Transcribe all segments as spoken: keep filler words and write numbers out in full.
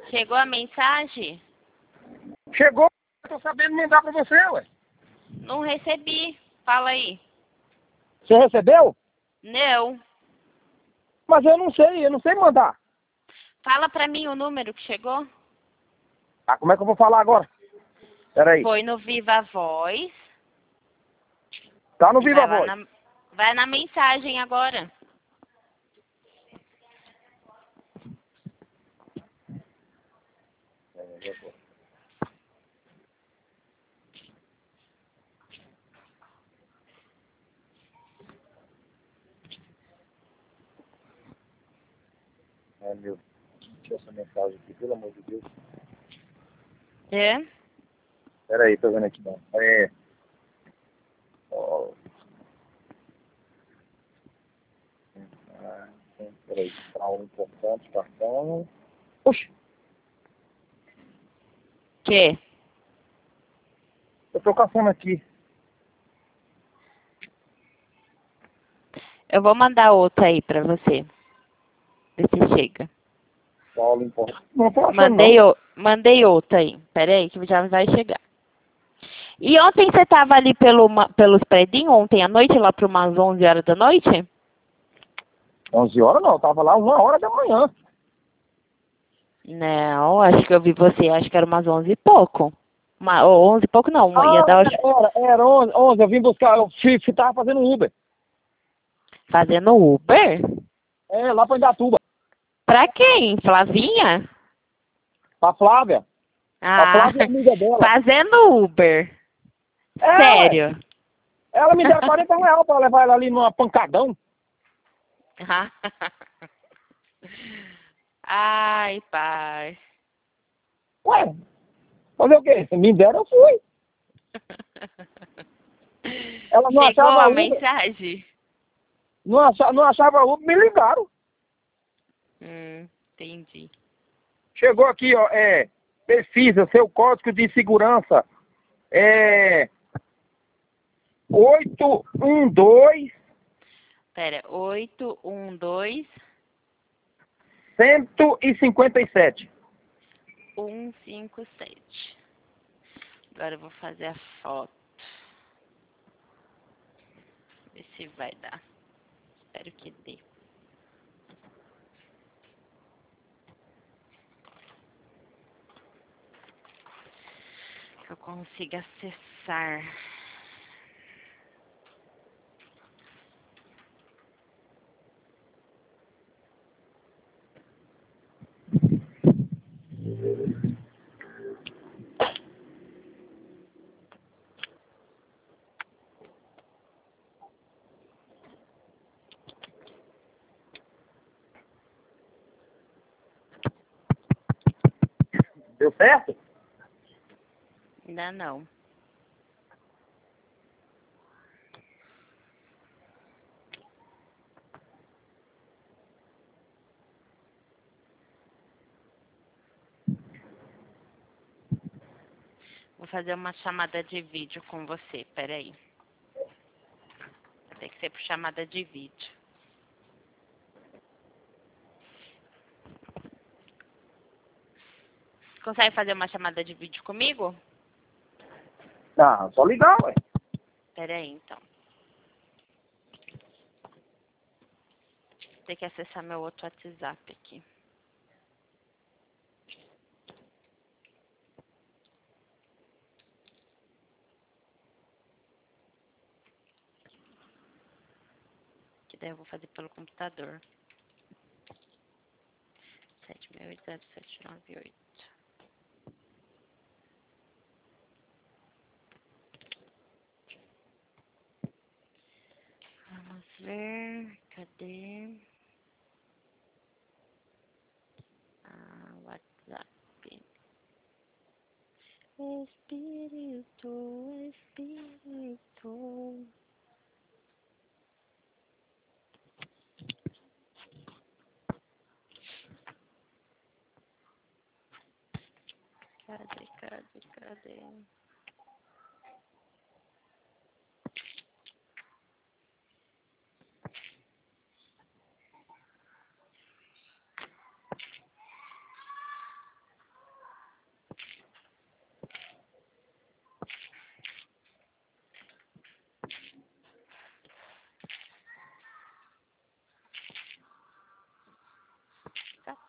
Chegou a mensagem? Chegou, eu tô sabendo mandar pra você, ué. Não recebi. Fala aí. Você recebeu? Não. Mas eu não sei, eu não sei mandar. Fala pra mim o número que chegou. Ah, como é que eu vou falar agora? Peraí. Foi no Viva Voz. Tá no E Viva vai lá Voz. na, vai na mensagem agora. É, meu. Deixa essa mensagem aqui, pelo amor de Deus. É? Peraí, tô vendo aqui não. É. Ó. Ah, peraí, aula importante, cartão. Oxi, Que? eu tô caçando aqui. Eu vou mandar outra aí pra você. Ver se chega. Aula importante. Não tô achando Mandei, não. o, mandei outra aí. Pera aí que já vai chegar. E ontem você tava ali pelo, ma- pelos predinhos, ontem à noite, lá para umas onze horas da noite? onze horas não, eu tava lá uma hora da manhã. Não, acho que eu vi você, acho que era umas onze e pouco. Uma, ou onze e pouco não, uma- ia Ah, dar era, era onze, onze, eu vim buscar, eu fui, fui, tava fazendo Uber. fazendo Uber? É, lá pra Indatuba. Pra quem? Flavinha? Pra Flávia. A Ah, Flávia é amiga dela. fazendo Uber. É, ué. Sério. Ela me deu quarenta reais pra levar ela ali numa pancadão. Ai, pai. Ué, fazer o quê? Me deram, eu fui. Ela não Chegou achava a Uber, mensagem? não achava, não achava Uber, me ligaram. Hum, entendi. Chegou aqui, ó, é, pesquisa, seu código de segurança é oito um dois, Pera, oito um dois cento e cinquenta e sete. um cinco sete. Agora eu vou fazer a foto. Ver se vai dar. Espero que dê. Que eu consiga acessar. Deu certo? Ainda não. Vou fazer uma chamada de vídeo com você. Peraí. Vai ter que ser por chamada de vídeo. Consegue fazer uma chamada de vídeo comigo? Ah, só ligar, ué. Peraí, então. Tem que acessar meu outro WhatsApp aqui. Que daí eu vou fazer pelo computador. sete seis oito zero sete nove oito. Vamos ver. Cadê? Ah, WhatsApp. Espírito, Espírito. Cadê, cadê, cadê?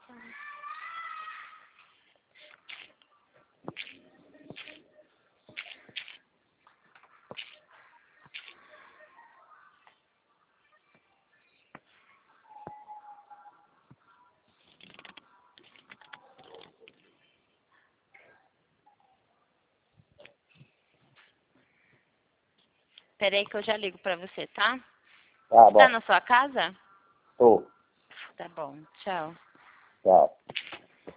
Peraí que eu já ligo pra você, tá? Tá Tá bom. na sua casa? Tô. Tá bom, tchau. Tchau.